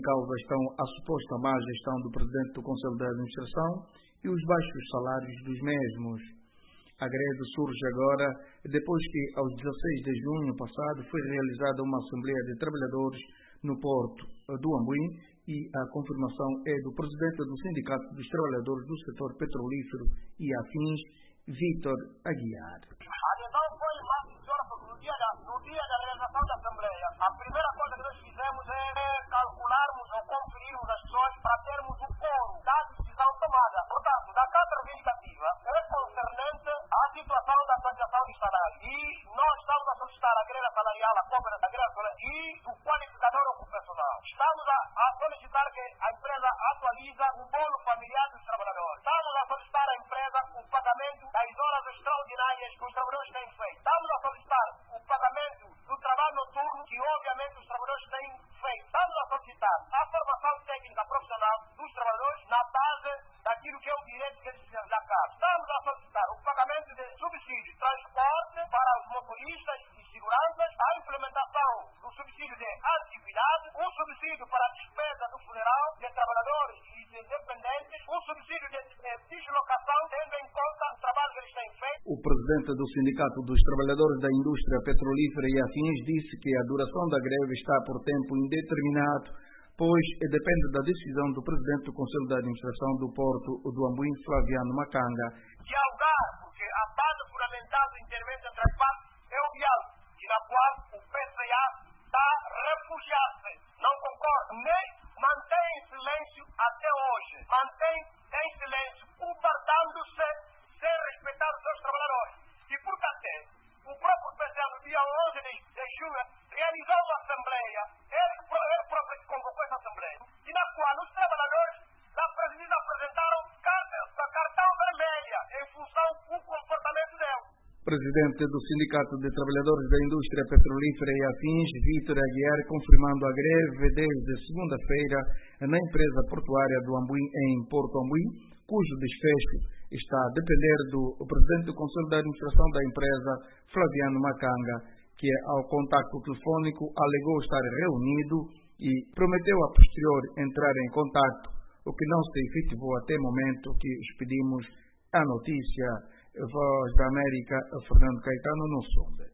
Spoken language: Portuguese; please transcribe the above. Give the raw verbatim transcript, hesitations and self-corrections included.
causa estão a suposta má gestão do presidente do Conselho de Administração e os baixos salários dos mesmos. A greve surge agora depois que, aos dezasseis de junho passado, foi realizada uma Assembleia de Trabalhadores no Porto do Ambuim e a confirmação é do presidente do Sindicato dos Trabalhadores do Setor Petrolífero e Afins, Vítor Aguiar. A adesão foi mais sincera porque no dia, da, no dia da realização da Assembleia, a primeira coisa que nós fizemos é calcularmos ou conferirmos as pessoas para termos o quórum da decisão tomada. Portanto, da Carta Reivindicativa é concernente à situação da atualização do salário. E nós estamos a solicitar a greve salarial, a compra da greve salarial e o qualificador ocupacional. Estamos a, a solicitar que a empresa atualize o bolo familiar dos trabalhadores. Estamos a solicitar à empresa o pagamento das horas extraordinárias que os trabalhadores têm feito. Estamos a solicitar o pagamento do trabalho noturno que, obviamente, os trabalhadores têm feito. Estamos a solicitar a formação técnica profissional dos trabalhadores na base daquilo que é o direito que eles da casa. Estamos a solicitar o pagamento de subsídio de transporte para os motoristas e seguranças, a implementação do subsídio de atividade, o subsídio para a despesa do funeral de trabalhadores e de dependentes, o subsídio de, de deslocação, tendo em conta o trabalho que eles têm feito. O presidente do Sindicato dos Trabalhadores da Indústria Petrolífera e Afins disse que a duração da greve está por tempo indeterminado, pois depende da decisão do presidente do Conselho de Administração do Porto do Ambuim, Flaviano Macanga. Dialogar, porque a base fundamental do intervento entre as partes é o diálogo, e na qual o P C A está refugiado-se, não concorda, nem mantém em silêncio até hoje, mantém em silêncio, comportando-se sem respeitar os seus trabalhadores. E portanto, o próprio P C A no dia onze de junho realizou uma assembleia, ele, ele próprio convocou essa assembleia, e na qual os trabalhadores da presidência apresentaram cartão vermelha em função do comportamento dele. Presidente do Sindicato de Trabalhadores da Indústria Petrolífera e Afins, Vítor Aguiar, confirmando a greve desde segunda-feira na empresa portuária do Ambuim, em Porto Ambuim, cujo desfecho está a depender do presidente do Conselho de Administração da empresa, Flaviano Macanga, que ao contacto telefônico alegou estar reunido e prometeu a posterior entrar em contacto, o que não se efetivou até o momento que expedimos a notícia. Voz da América, Fernando Caetano, no Sonda.